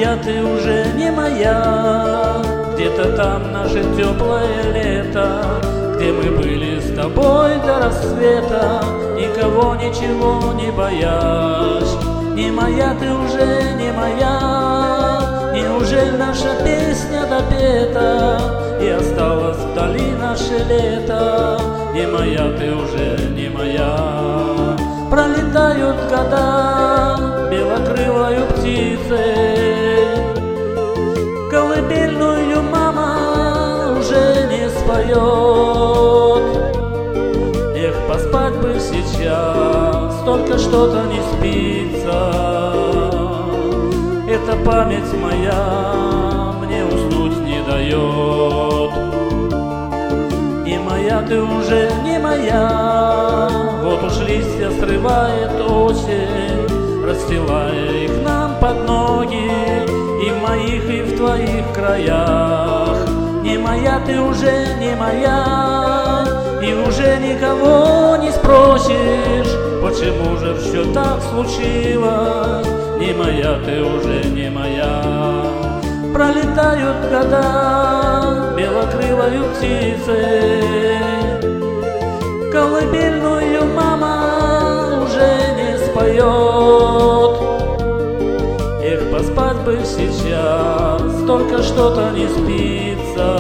моя, ты уже не моя. Где-то там наше теплое лето, где мы были с тобой до рассвета, никого, ничего не боясь. Не моя, ты уже не моя. Неужели наша песня допета и осталось вдали наше лето? Не моя, ты уже не моя. Пролетают года белокрылою птицей, колыбельную мама уже не споет. Эх, поспать бы сейчас, только что-то не спится. Эта память моя мне уснуть не дает. Не моя, ты уже не моя. Вот уж листья срывает осень, расстилая их нам под ноги, и в моих, и в твоих краях. Не моя, ты уже не моя, и уже никого не спросишь, почему же все так случилось. Не моя, ты уже не моя. Пролетают года белокрылою птицей, колыбельную мама уже не споет. Эх, поспать бы сейчас, только что-то не спится.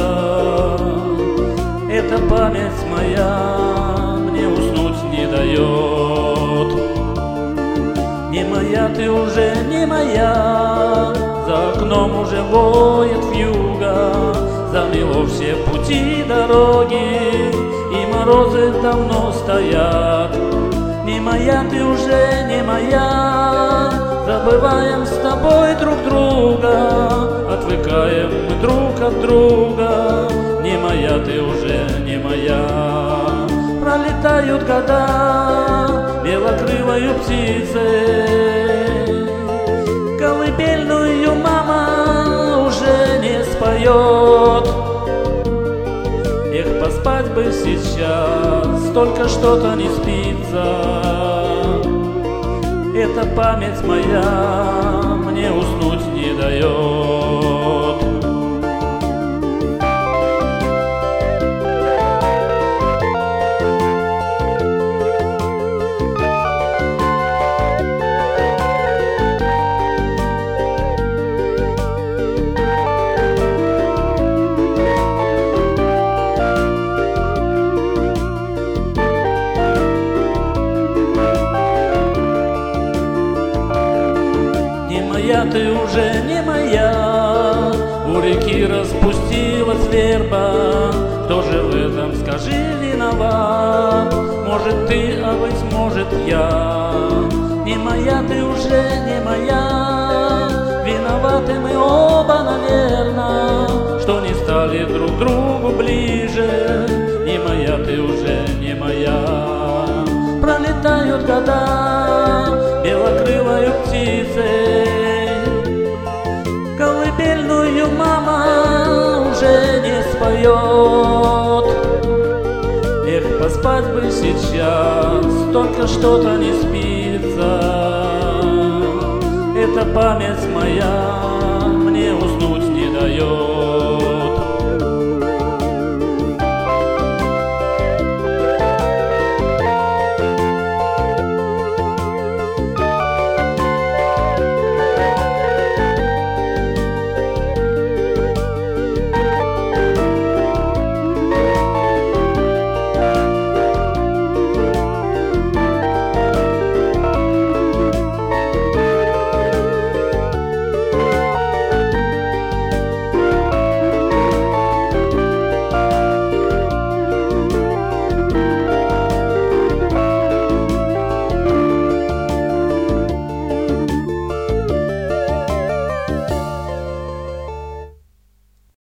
Эта память моя мне уснуть не дает. Не моя, ты уже не моя. За окном уже воет вьюга, замело все пути дороги, и морозы давно стоят. Не моя, ты уже не моя. Забываем с тобой друг друга, отвыкаем мы друг от друга. Не моя, ты уже не моя. Пролетают года белокрылою птицей, колыбельную мама уже не споет. Эх, поспать бы сейчас, только что-то не спится. Эта память моя мне уснуть не дает. Ты уже не моя. У реки распустилась верба, кто же в этом, скажи, виноват? Может ты, а быть может я. Не моя, ты уже не моя. Виноваты мы оба, наверно, что не стали друг другу ближе. Не моя, ты уже не моя. Пролетают года белокрылою птицей, колыбельную мама уже не споет. Эх, поспать бы сейчас, только что-то не спится. Эта память моя мне уснуть не дает.